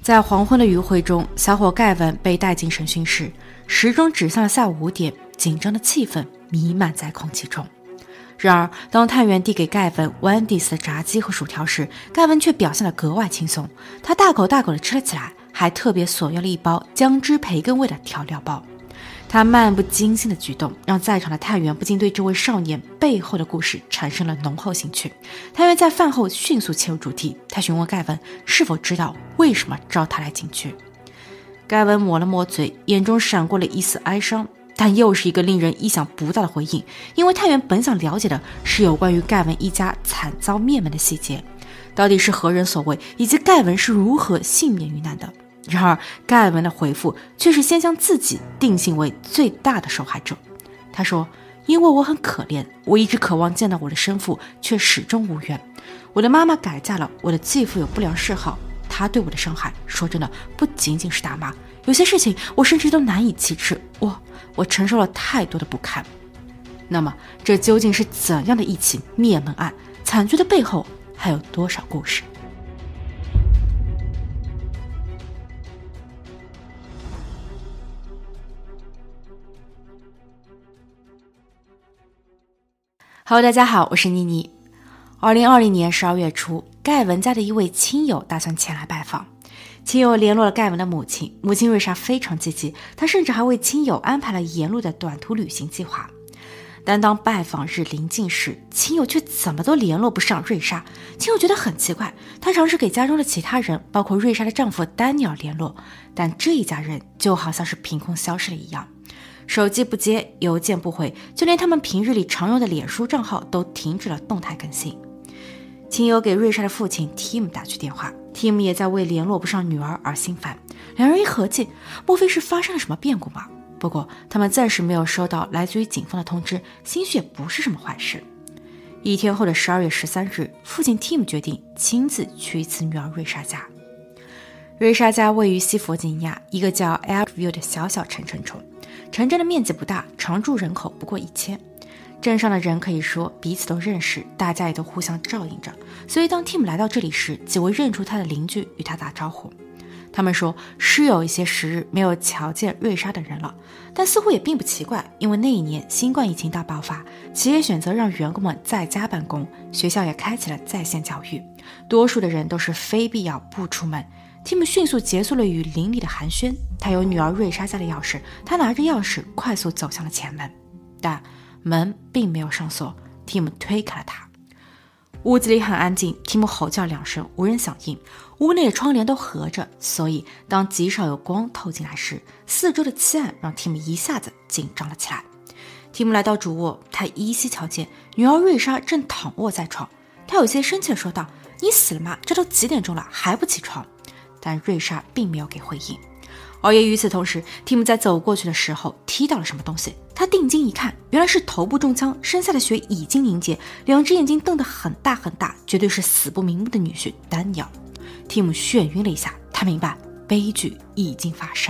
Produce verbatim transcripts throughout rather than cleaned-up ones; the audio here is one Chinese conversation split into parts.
在黄昏的余晖中，小伙盖文被带进审讯室，时钟指向了下午五点，紧张的气氛弥漫在空气中。然而，当探员递给盖文 Wendy's 的炸鸡和薯条时，盖文却表现得格外轻松，他大口大口地吃了起来，还特别索要了一包姜汁培根味的调料包。他漫不经心的举动让在场的探员不禁对这位少年背后的故事产生了浓厚兴趣。探员在饭后迅速切入主题，他询问盖文是否知道为什么招他来警局。盖文抹了抹嘴，眼中闪过了一丝哀伤，但又是一个令人意想不到的回应，因为探员本想了解的是有关于盖文一家惨遭灭门的细节，到底是何人所为，以及盖文是如何幸免于难的。然而盖文的回复却是先将自己定性为最大的受害者。他说，因为我很可怜，我一直渴望见到我的生父，却始终无缘。我的妈妈改嫁了，我的继父有不良嗜好，他对我的伤害，说真的不仅仅是大妈，有些事情我甚至都难以启齿，我我承受了太多的不堪。那么这究竟是怎样的一起灭门案？惨剧的背后还有多少故事？Hello， 大家好，我是妮妮。二零二零年十二月初，盖文家的一位亲友打算前来拜访。亲友联络了盖文的母亲，母亲瑞莎非常积极，她甚至还为亲友安排了沿路的短途旅行计划。但当拜访日临近时，亲友却怎么都联络不上瑞莎。亲友觉得很奇怪，她尝试给家中的其他人，包括瑞莎的丈夫丹尼尔联络，但这一家人就好像是凭空消失了一样。手机不接，邮件不回，就连他们平日里常用的脸书账号都停止了动态更新。亲友给瑞莎的父亲 Tim 打去电话， Tim 也在为联络不上女儿而心烦。两人一合计，莫非是发生了什么变故吗？不过他们暂时没有收到来自于警方的通知，兴许也不是什么坏事。一天后的十二月十三日，父亲 Tim 决定亲自去一次女儿瑞莎家。瑞莎家位于西弗吉尼亚一个叫 Elkview 的小小城镇中，城镇的面积不大，常住人口不过一千。镇上的人可以说彼此都认识，大家也都互相照应着，所以当 Tim 来到这里时，几位认出他的邻居与他打招呼。他们说是有一些时日没有瞧见瑞莎等人了，但似乎也并不奇怪，因为那一年新冠疫情大爆发，企业选择让员工们在家办公，学校也开启了在线教育，多数的人都是非必要不出门。Tim 迅速结束了与邻里的寒暄，他有女儿瑞莎家的钥匙，他拿着钥匙快速走向了前门，但门并没有上锁。 Tim 推开了它。屋子里很安静， Tim 吼叫两声，无人响应。屋内的窗帘都合着，所以当极少有光透进来时，四周的漆暗让 Tim 一下子紧张了起来。 Tim 来到主卧，他依稀瞧见女儿瑞莎正躺卧在床，他有些生气地说道，你死了吗？这都几点钟了还不起床？但瑞莎并没有给回应。而也与此同时， Tim 在走过去的时候踢到了什么东西，他定睛一看，原来是头部中枪，身下的血已经凝结，两只眼睛瞪得很大很大，绝对是死不瞑目的女婿丹尼尔。 Tim 眩晕了一下，他明白悲剧已经发生。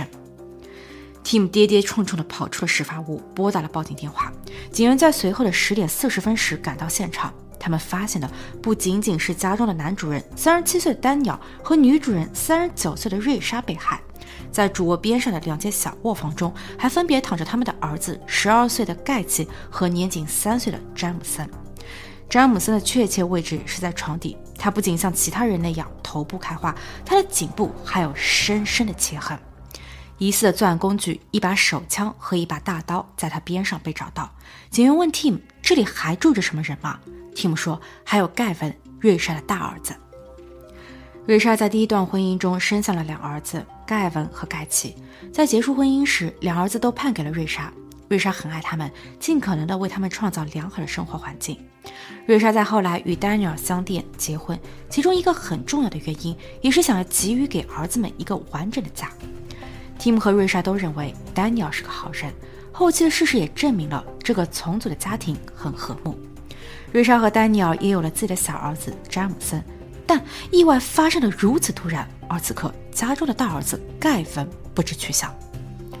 Tim 跌跌冲冲地跑出了事发屋，拨打了报警电话。警员在随后的十点四十分时赶到现场，他们发现的不仅仅是家中的男主人三十七岁的丹尼尔和女主人三十九岁的瑞莎被害，在主卧边上的两间小卧房中还分别躺着他们的儿子十二岁的盖奇和年仅三岁的詹姆森。詹姆森的确切位置是在床底，他不仅像其他人那样头部开花，他的颈部还有深深的切痕。疑似的作案工具一把手枪和一把大刀在他边上被找到。警员问 Tim 这里还住着什么人吗？ Tim 说还有盖文，瑞莎的大儿子。瑞莎在第一段婚姻中生下了两儿子盖文和盖奇，在结束婚姻时，两儿子都判给了瑞莎。瑞莎很爱他们，尽可能的为他们创造良好的生活环境。瑞莎在后来与丹尼尔相恋结婚，其中一个很重要的原因也是想要给予给儿子们一个完整的家。 Tim 和瑞莎都认为丹尼尔是个好人，后期的事实也证明了这个重组的家庭很和睦。瑞莎和丹尼尔也有了自己的小儿子詹姆森，但意外发生得如此突然，而此刻家中的大儿子盖文不知去向。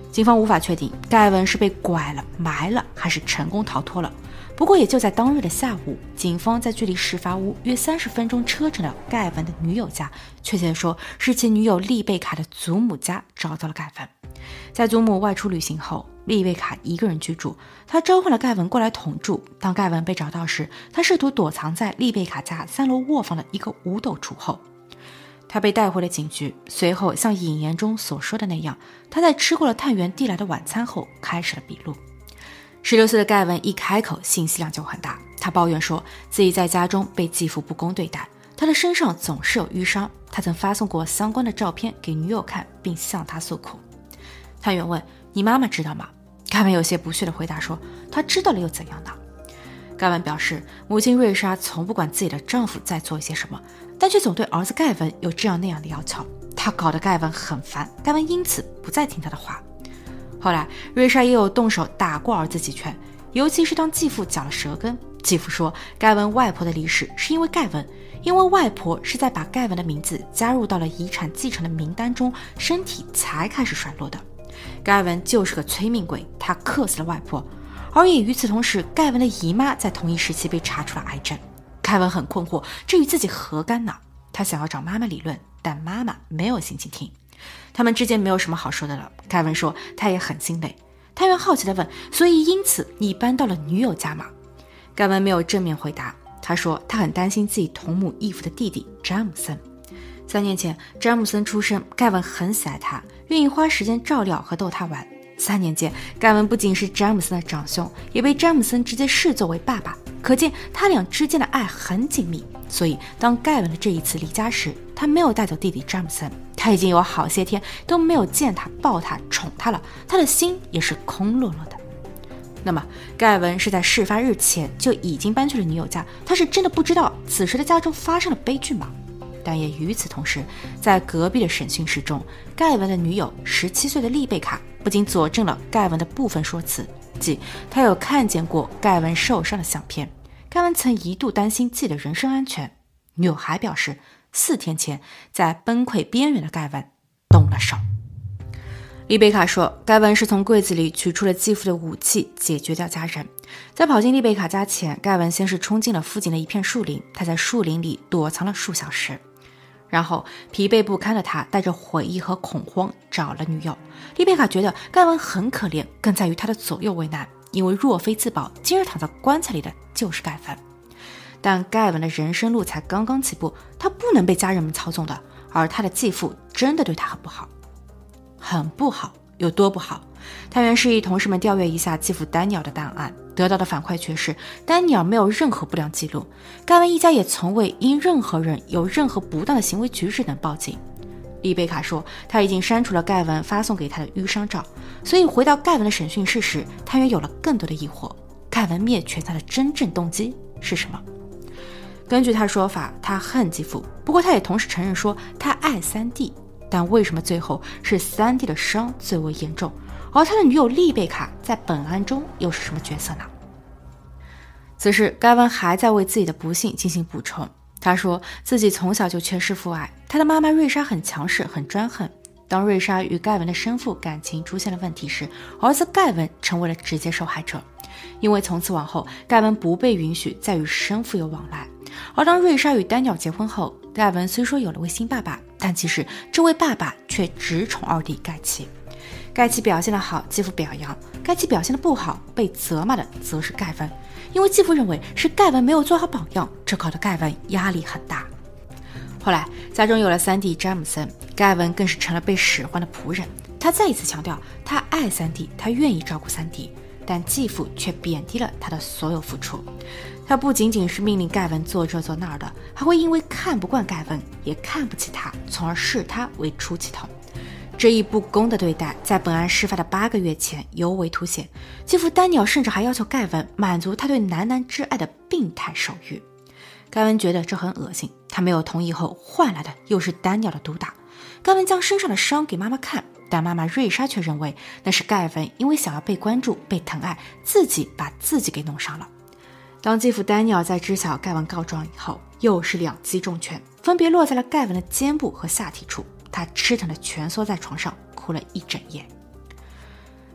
警方无法确定盖文是被拐了、埋了，还是成功逃脱了。不过也就在当日的下午，警方在距离事发屋约三十分钟车程的盖文的女友家，确切地说是其女友丽贝卡的祖母家，找到了盖文。在祖母外出旅行后，丽贝卡一个人居住，她召唤了盖文过来同住。当盖文被找到时，他试图躲藏在丽贝卡家三楼卧房的一个五斗橱后。他被带回了警局，随后像引言中所说的那样，他在吃过了探员递来的晚餐后开始了笔录。十六岁的盖文一开口信息量就很大，他抱怨说自己在家中被继父不公对待，他的身上总是有淤伤，他曾发送过相关的照片给女友看，并向她诉苦。探员问：你妈妈知道吗？盖文有些不屑地回答说：她知道了又怎样呢？盖文表示，母亲瑞莎从不管自己的丈夫在做一些什么，但却总对儿子盖文有这样那样的要求，他搞得盖文很烦，盖文因此不再听他的话。后来瑞莎也有动手打过儿子几拳，尤其是当继父绞了舌根。继父说盖文外婆的离世是因为盖文，因为外婆是在把盖文的名字加入到了遗产继承的名单中，身体才开始衰落的。盖文就是个催命鬼，他克死了外婆。而也与此同时，盖文的姨妈在同一时期被查出了癌症。盖文很困惑，这与自己何干呢？他想要找妈妈理论，但妈妈没有心情听。他们之间没有什么好说的了。盖文说他也很心累。探员好奇地问：所以因此你搬到了女友家吗？盖文没有正面回答。他说他很担心自己同母异父的弟弟詹姆森。三年前詹姆森出生，盖文很喜爱他，愿意花时间照料和逗他玩。三年间，盖文不仅是詹姆森的长兄，也被詹姆森直接视作为爸爸，可见他俩之间的爱很紧密。所以当盖文的这一次离家时，他没有带走弟弟詹姆森，他已经有好些天都没有见他、抱他、宠他了，他的心也是空落落的。那么盖文是在事发日前就已经搬去了女友家，他是真的不知道此时的家中发生了悲剧吗？但也与此同时，在隔壁的审讯室中，盖文的女友十七岁的丽贝卡不仅佐证了盖文的部分说辞，即他有看见过盖文受伤的相片，盖文曾一度担心自己的人身安全。女友还表示，四天前在崩溃边缘的盖文动了手。丽贝卡说，盖文是从柜子里取出了继父的武器，解决掉家人。在跑进丽贝卡家前，盖文先是冲进了附近的一片树林，他在树林里躲藏了数小时。然后疲惫不堪的他带着悔意和恐慌找了女友。丽贝卡觉得盖文很可怜，更在于他的左右为难，因为若非自保，今日躺在棺材里的就是盖文。但盖文的人生路才刚刚起步，他不能被家人们操纵的，而他的继父真的对他很不好。很不好，有多不好？探员示意同事们调阅一下继父丹尼尔的档案，得到的反馈却是丹尼尔没有任何不良记录，盖文一家也从未因任何人有任何不当的行为举止等报警。丽贝卡说他已经删除了盖文发送给他的淤伤照，所以回到盖文的审讯室时，探员有了更多的疑惑，盖文灭全家的真正动机是什么？根据他说法，他恨继父，不过他也同时承认说他爱三弟，但为什么最后是三弟的伤最为严重，而他的女友丽贝卡在本案中又是什么角色呢？此时盖文还在为自己的不幸进行补充。他说自己从小就缺失父爱，他的妈妈瑞莎很强势很专横，当瑞莎与盖文的生父感情出现了问题时，儿子盖文成为了直接受害者，因为从此往后盖文不被允许再与生父有往来。而当瑞莎与丹尼尔结婚后，盖文虽说有了位新爸爸，但其实这位爸爸却只宠二弟盖奇。盖奇表现得好，继父表扬；盖奇表现得不好，被责骂的则是盖文，因为继父认为是盖文没有做好榜样，这搞得盖文压力很大。后来家中有了三弟詹姆森，盖文更是成了被使唤的仆人。他再一次强调他爱三弟，他愿意照顾三弟，但继父却贬低了他的所有付出。他不仅仅是命令盖文做这做那的，还会因为看不惯盖文，也看不起他，从而视他为出气筒。这一不公的对待在本案事发的八个月前尤为凸显。继父丹尼尔甚至还要求盖文满足他对男男之爱的病态手欲。盖文觉得这很恶心，他没有同意后换来的又是丹尼尔的毒打。盖文将身上的伤给妈妈看，但妈妈瑞莎却认为那是盖文因为想要被关注被疼爱，自己把自己给弄伤了。当继父丹尼尔在知晓盖文告状以后，又是两击重拳，分别落在了盖文的肩部和下体处，他吃疼的蜷缩在床上哭了一整夜。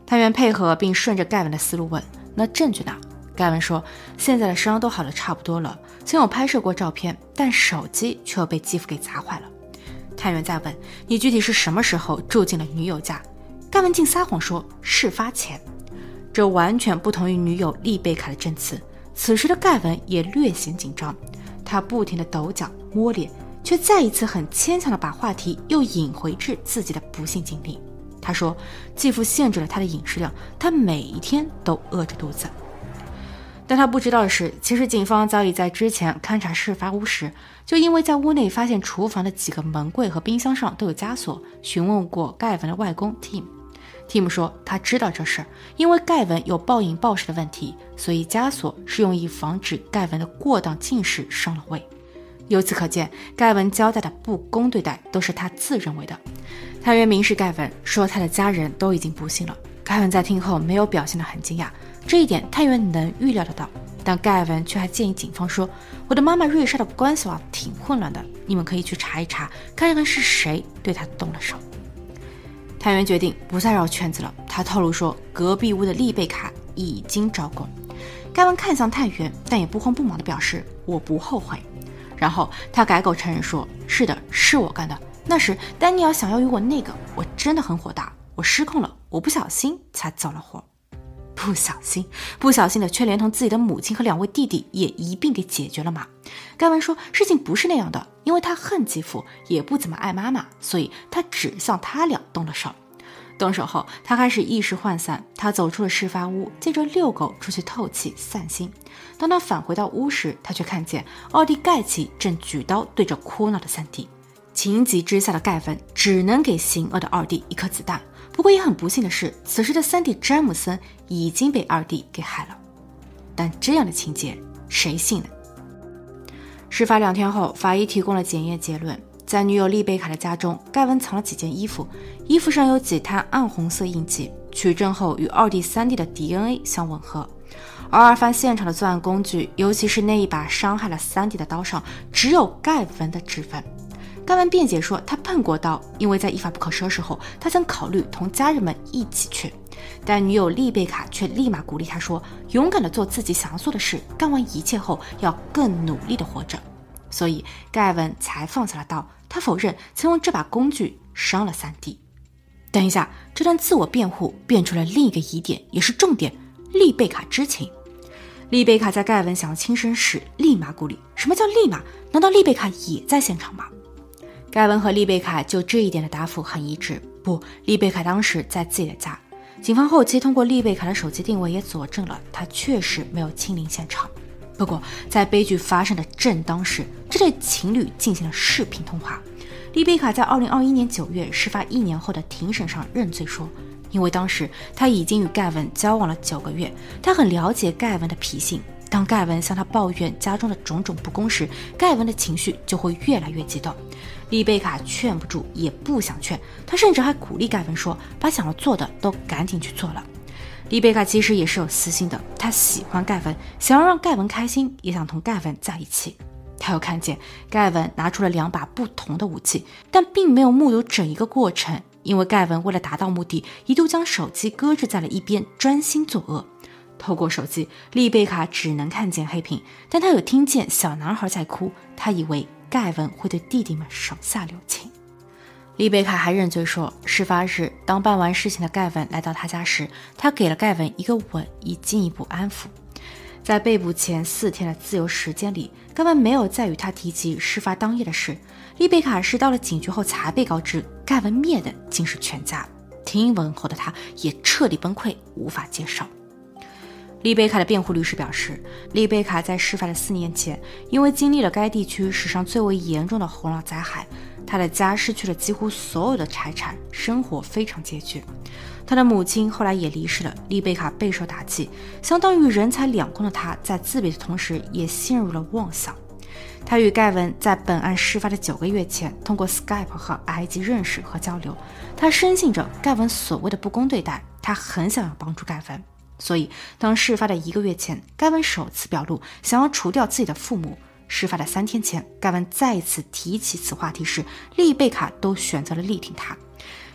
探员配合并顺着盖文的思路问，那证据呢？盖文说，现在的伤都好的差不多了，曾有拍摄过照片，但手机却又被继父给砸坏了。探员再问，你具体是什么时候住进了女友家？盖文竟撒谎说事发前，这完全不同于女友丽贝卡的证词。此时的盖文也略显紧张，他不停地抖脚摸脸，却再一次很牵强地把话题又引回至自己的不幸经历。他说，继父限制了他的饮食量，他每一天都饿着肚子。但他不知道的是，其实警方早已在之前勘察事发屋时，就因为在屋内发现厨房的几个门柜和冰箱上都有枷锁，询问过盖文的外公 Tim。Tim 说他知道这事，因为盖文有暴饮暴食的问题，所以枷锁是用以防止盖文的过当进食伤了胃。由此可见，盖文交代的不公对待都是他自认为的。探员明示盖文说他的家人都已经不幸了。盖文在听后没有表现得很惊讶，这一点探员能预料得到，但盖文却还建议警方说，我的妈妈瑞莎的关系网挺混乱的，你们可以去查一查，看一看是谁对她动了手。探员决定不再绕圈子了，他透露说隔壁屋的丽贝卡已经招供。盖文看向探员，但也不慌不忙地表示我不后悔。然后他改口承认说，是的，是我干的，那时丹尼尔想要与我那个，我真的很火大，我失控了，我不小心才走了火。不小心不小心的却连同自己的母亲和两位弟弟也一并给解决了吗？盖文说事情不是那样的，因为他恨继父，也不怎么爱妈妈，所以他只向他俩动了手。动手后他开始意识涣散，他走出了事发屋，借着遛狗出去透气散心。当他返回到屋时，他却看见奥蒂盖奇正举刀对着哭闹的三弟。情急之下的盖文只能给行恶的二弟一颗子弹，不过也很不幸的是，此时的三弟詹姆森已经被二弟给害了。但这样的情节谁信呢？事发两天后，法医提供了检验结论，在女友丽贝卡的家中，盖文藏了几件衣服，衣服上有几滩暗红色印记，取证后与二弟三弟的 D N A 相吻合。而二犯现场的作案工具，尤其是那一把伤害了三弟的刀上，只有盖文的指纹。盖文辩解说他碰过刀，因为在一发不可收拾后，他曾考虑同家人们一起去。但女友丽贝卡却立马鼓励他说，勇敢地做自己想要做的事，干完一切后要更努力地活着。所以盖文才放下了刀，他否认曾用这把工具伤了三弟。等一下，这段自我辩护变出了另一个疑点，也是重点，丽贝卡知情。丽贝卡在盖文想要轻生时立马鼓励，什么叫立马？难道丽贝卡也在现场吗？盖文和丽贝卡就这一点的答复很一致，不，丽贝卡当时在自己的家。警方后期通过丽贝卡的手机定位也佐证了她确实没有亲临现场。不过在悲剧发生的正当时，这对情侣进行了视频通话。丽贝卡在二零二一年九月事发一年后的庭审上认罪说，因为当时她已经与盖文交往了九个月，她很了解盖文的脾性，当盖文向她抱怨家中的种种不公时，盖文的情绪就会越来越激动。丽贝卡劝不住，也不想劝，她甚至还鼓励盖文说，把想要做的都赶紧去做了。丽贝卡其实也是有私心的，她喜欢盖文，想要让盖文开心，也想同盖文在一起。她又看见盖文拿出了两把不同的武器，但并没有目睹整一个过程，因为盖文为了达到目的，一度将手机搁置在了一边，专心作恶。透过手机，丽贝卡只能看见黑屏，但她有听见小男孩在哭，她以为盖文会对弟弟们手下留情。丽贝卡还认罪说，事发日当办完事情的盖文来到他家时，他给了盖文一个吻，以进一步安抚。在被捕前四天的自由时间里，盖文没有再与他提及事发当夜的事。丽贝卡是到了警局后才被告知，盖文灭的竟是全家。听闻后的他也彻底崩溃，无法接受。丽贝卡的辩护律师表示，丽贝卡在事发的四年前，因为经历了该地区史上最为严重的洪涝灾害，她的家失去了几乎所有的财产，生活非常拮据。她的母亲后来也离世了，丽贝卡备受打击，相当于人财两空的她，在自闭的同时也陷入了妄想。她与盖文在本案事发的九个月前通过 Skype 和埃及认识和交流，她深信着盖文所谓的不公对待，她很想要帮助盖文。所以当事发的一个月前，盖文首次表露想要除掉自己的父母。事发的三天前，盖文再一次提起此话题时，丽贝卡都选择了力挺他。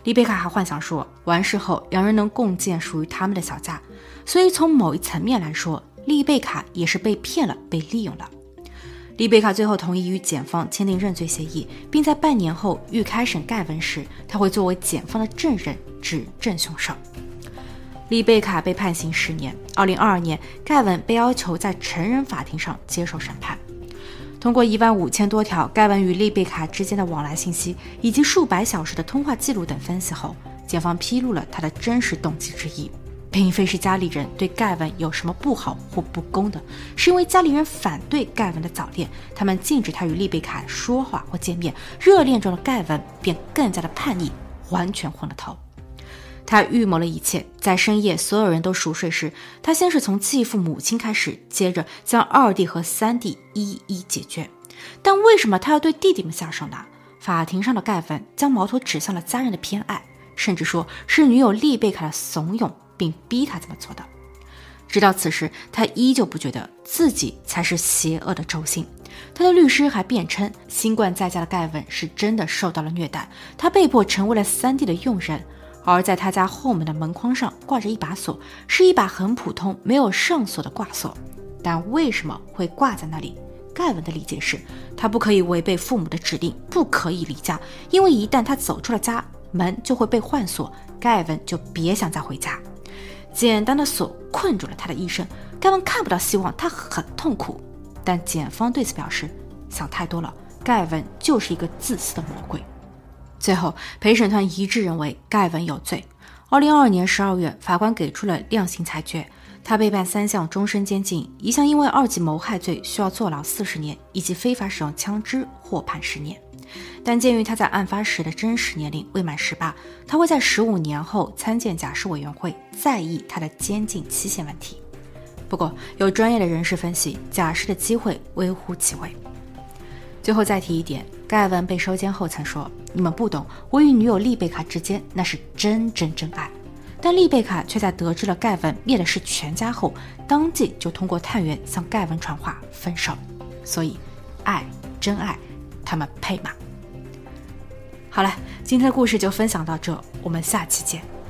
丽贝卡还幻想说，完事后两人能共建属于他们的小家，所以从某一层面来说，丽贝卡也是被骗了，被利用了。丽贝卡最后同意与检方签订认罪协议，并在半年后预开审盖文时，他会作为检方的证人指证凶手。丽贝卡被判刑十年。二零二二年，盖文被要求在成人法庭上接受审判。通过一万五千多条盖文与丽贝卡之间的往来信息，以及数百小时的通话记录等分析后，检方披露了他的真实动机之一，并非是家里人对盖文有什么不好或不公的，是因为家里人反对盖文的早恋，他们禁止他与丽贝卡说话或见面，热恋中的盖文便更加的叛逆，完全昏了头。他预谋了一切，在深夜所有人都熟睡时，他先是从继父母亲开始，接着将二弟和三弟一一解决。但为什么他要对弟弟们下手呢？法庭上的盖文将矛头指向了家人的偏爱，甚至说是女友丽贝卡的怂恿，并逼他这么做的。直到此时，他依旧不觉得自己才是邪恶的轴心。他的律师还辩称，新冠在家的盖文是真的受到了虐待，他被迫成为了三弟的佣人。而在他家后门的门框上挂着一把锁，是一把很普通没有上锁的挂锁。但为什么会挂在那里？盖文的理解是，他不可以违背父母的指令，不可以离家，因为一旦他走出了家，门就会被换锁，盖文就别想再回家。简单的锁困住了他的一生，盖文看不到希望，他很痛苦。但检方对此表示，想太多了，盖文就是一个自私的魔鬼。最后，陪审团一致认为盖文有罪。二零二二年十二月，法官给出了量刑裁决，他被判三项终身监禁，一项因为二级谋害罪需要坐牢四十年，以及非法使用枪支获判十年。但鉴于他在案发时的真实年龄未满十八，他会在十五年后参见假释委员会，在意他的监禁期限问题。不过，有专业的人士分析，假释的机会微乎其微。最后再提一点，盖文被收监后曾说，你们不懂，我与女友丽贝卡之间那是真真真爱。但丽贝卡却在得知了盖文灭的是全家后，当即就通过探员向盖文传话分手。所以爱，真爱，他们配吗？好了，今天的故事就分享到这，我们下期见。